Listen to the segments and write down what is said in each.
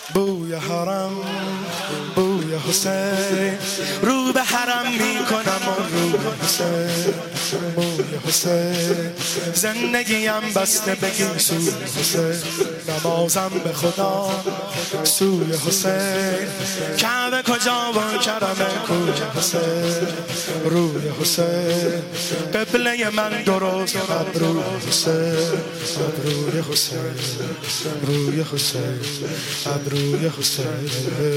بوی حرم بوی حسین، رو به حرم میکنم و رو به حسین. بوی حسین زندگیم بسته بگی سوی حسین، نمازم به خدا سوی حسین. کعبه کجا و کرم کوی حسین، روی حسین قبله من درست ابروی حسین. ابروی حسین روی حسین ابروی حسین.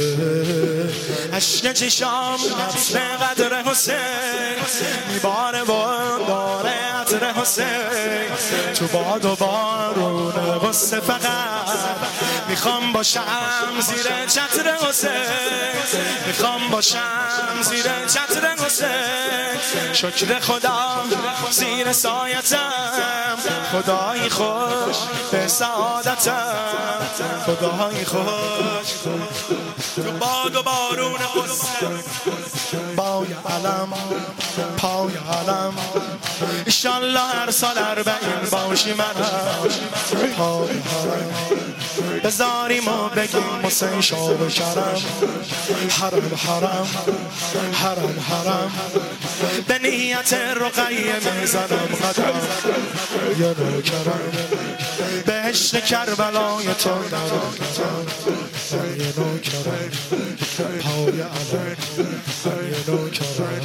عشق چشام عطر قدر حسین، میباره باره عطر حسین. تو باد و بارون غصه فقط میخوام باشم زیر چتر حسین، میخوام باشم زیر چتر حسین. شکر خدا زیر سایتم، خدایی خوش به سعادتم، خدایی خوش تو باد و بارون غصه. بای علم پای علم، انشالله هر سال 40 باشی منم. پای حرم بذاریم و بگیم حسین شاه کرم. حرم حرم حرم حرم، به نیت رقیه میزنم قدم. یه نوکرم بهشت کربلای تو درم. یه نوکرم پای علم، یه نوکرم.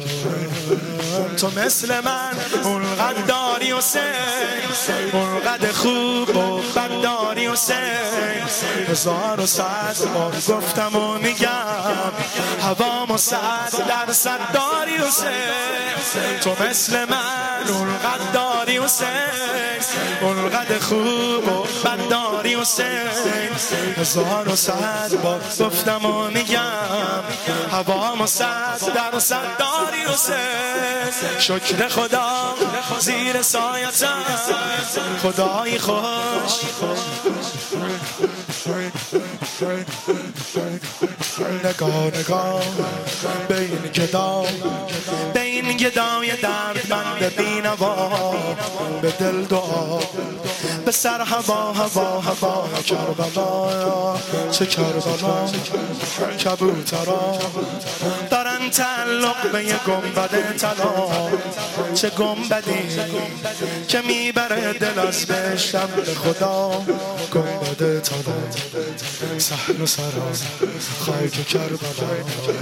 تو مثل من اونقدر داری حسین، اونقدر خوب و بد داری حسین. 1100 بار گفتم و میگم، هوامو 100% داری حسین. تو مثل من اونقدر داری حسین، اونقدر خوب و بد داری حسین. 1100 بار گفتم و میگم، هوامو 100% داری حسین. شکر خدا زیر سایتم، خدایی خوش. نگاه نگاه به این گدا، به این گدای دردمند بینوا. به دل دعا به سر هوا هوا هوا. کربلا چه کربلا کبوترا دارن تعلق به یه گنبد طلا. چه گنبدی که میبره دل از بهشتم به خدا. گنبد طلا صحن و سرا خاک کربلا.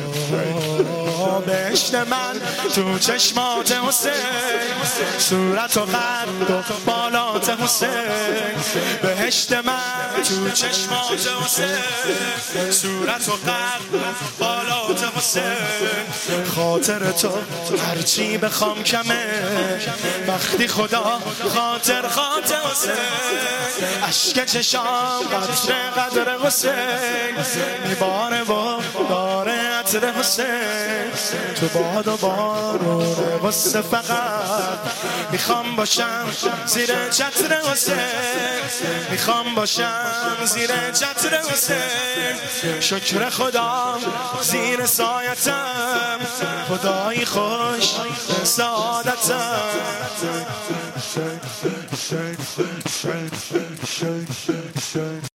بهشت من تو چشمات حسین، صورت و قد و بالات حسین. بهشت من تو چشمات حسین، صورت و قد و بالات حسین. خاطر تو هرچی بخوام کمه، وقتی خدا خاطر حسین. عشق چشام قدر حسین، میباره و داره عطر حسین. تو باد و بارون غصه فقط میخوام باشم زیر چتر حسین، میخوام باشم زیر چتر حسین. شکر خدا زیر سایتم، خدایی خوش به سعادتم.